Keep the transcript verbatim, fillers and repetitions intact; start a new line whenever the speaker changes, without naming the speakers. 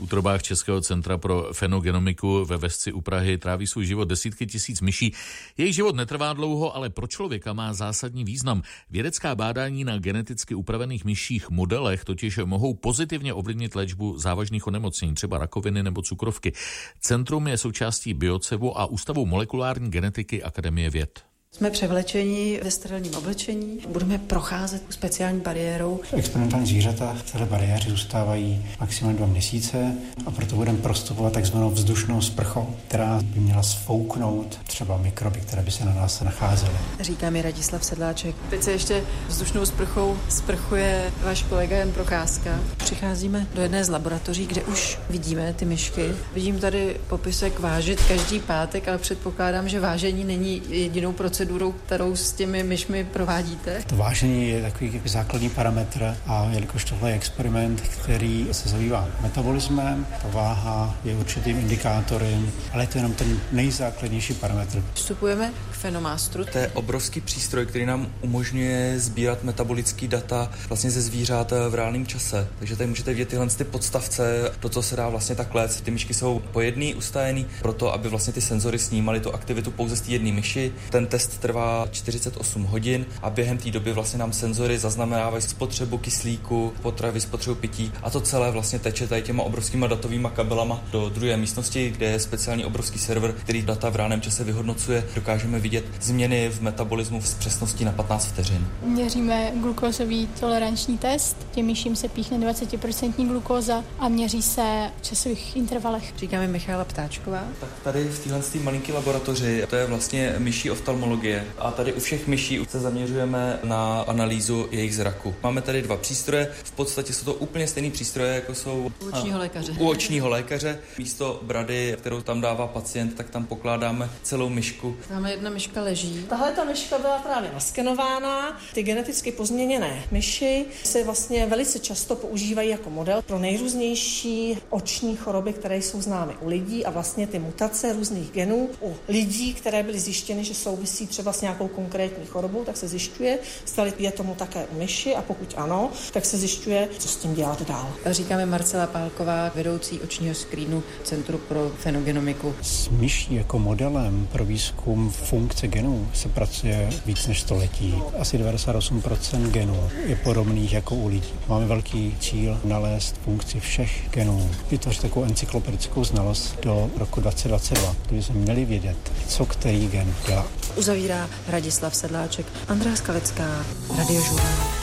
V útrobách Českého centra pro fenogenomiku ve Vesci u Prahy tráví svůj život desítky tisíc myší. Jejich život netrvá dlouho, ale pro člověka má zásadní význam. Vědecká bádání na geneticky upravených myších modelech totiž mohou pozitivně ovlivnit léčbu závažných onemocnění, třeba rakoviny nebo cukrovky. Centrum je součástí Biocevu a Ústavu molekulární genetiky Akademie věd.
Jsme převlečeni ve sterilním oblečení, budeme procházet speciální bariérou.
Experimentální zvířata v této bariéře zůstávají maximálně dva měsíce a proto budeme prostupovat takzvanou vzdušnou sprchou, která by měla sfouknout třeba mikroby, které by se na nás nacházely.
Říká mi Radislav Sedláček. Teď se ještě vzdušnou sprchou sprchuje váš kolega Jan Procházka. Přicházíme do jedné z laboratoří, kde už vidíme ty myšky. Vidím tady popisek vážit každý pátek, ale předpokládám, že vážení není jedinou procedurou, kterou s těmi myšmi provádíte?
To vážení je takový základní parametr a jelikož tohle je experiment, který se zabývá metabolismem, ta váha je určitým indikátorem, ale je to jenom ten nejzákladnější parametr.
Vstupujeme k Fenomástru.
To je obrovský přístroj, který nám umožňuje sbírat metabolický data vlastně ze zvířat v reálném čase. Takže tady můžete vidět tyhle ty podstavce, to, co se dá vlastně tak léct. Ty myšky jsou po jedný ustajený, proto aby vlastně ty senzory snímaly tu aktivitu pouze z té jedné myši. Ten test trvá čtyřicet osm hodin a během té doby vlastně nám senzory zaznamenávají spotřebu kyslíku, potravy, spotřebu pití a to celé vlastně teče tady těma obrovskýma datovýma kabelama do druhé místnosti, kde je speciální obrovský server, který data v reálném čase vyhodnocuje. Dokážeme vidět změny v metabolismu s přesností na patnáct vteřin.
Měříme glukózový toleranční test, těm myším se píchne dvacet procent glukóza a měří se v časových intervalech.
Říkáme Michála Ptáčková.
Tak tady v téhle malinký laboratoři, to je vlastně myší oftalmologie. A tady u všech myší se zaměřujeme na analýzu jejich zraku. Máme tady dva přístroje, v podstatě jsou to úplně stejný přístroje, jako jsou
u očního lékaře.
U očního lékaře. Místo brady, kterou tam dává pacient, tak tam pokládáme celou myšku.
Tam jedna myška leží.
Tahle ta myška byla právě naskenována. Ty geneticky pozměněné myši se vlastně velice často používají jako model pro nejrůznější oční choroby, které jsou známy u lidí a vlastně ty mutace různých genů u lidí, které byly zjištěny, že souvisí třeba s nějakou konkrétní chorobou, tak se zjišťuje, zdali je tomu také u myši a pokud ano, tak se zjišťuje, co s tím dělat dál.
Říkáme Marcela Pálková, vedoucí očního screenu Centru pro fenogenomiku.
S myší jako modelem pro výzkum funkce genů se pracuje víc než století. Asi devadesát osm procent genů je podobných jako u lidí. Máme velký cíl nalézt funkci všech genů. Vytvořit takovou encyklopedickou znalost do roku dvacet dvacet dva, kdy jsme měli vědět, co který gen dělá.
Uzavírá Radislav Sedláček, Andrea Skalická, Radiožurnál.